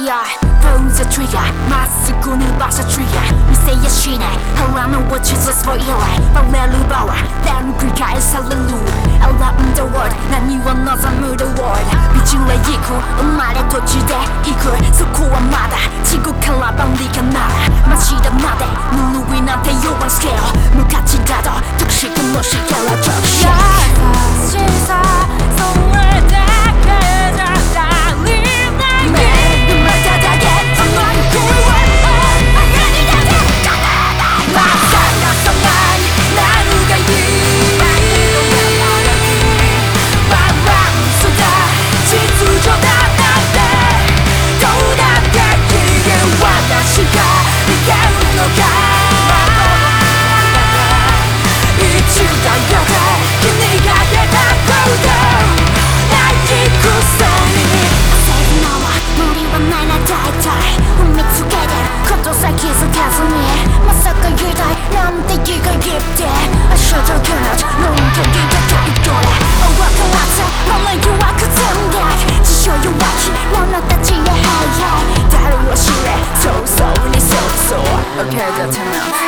fire Pull the triggerまっすぐに場所 trigger 見せやしない腹の落ちずスポイラーバレるバワー連繰り返される Around the world 何を望む the world 道へ行く生まれ途中で行くそこはまだ地獄から万里かなら真下までぬるいなんて弱いスケール無価値だと特殊のしから直射優しさそれだけじゃ足りない目の中だけその声はあがりだけ叶えないまさかそんなになるがいいバランスだ秩序だなんてどうだっていい私がいけるのか一だよで君が出た行動ないくせに焦るのは無理はないな大体踏みつけてことさ気づかずにまさか言いたいなんて気が言って明日だけなのんけりがたいどれ分からずまま弱く積んで自称弱気者たちへ Hey hey 誰を知れそうそうにそうそう OK だってな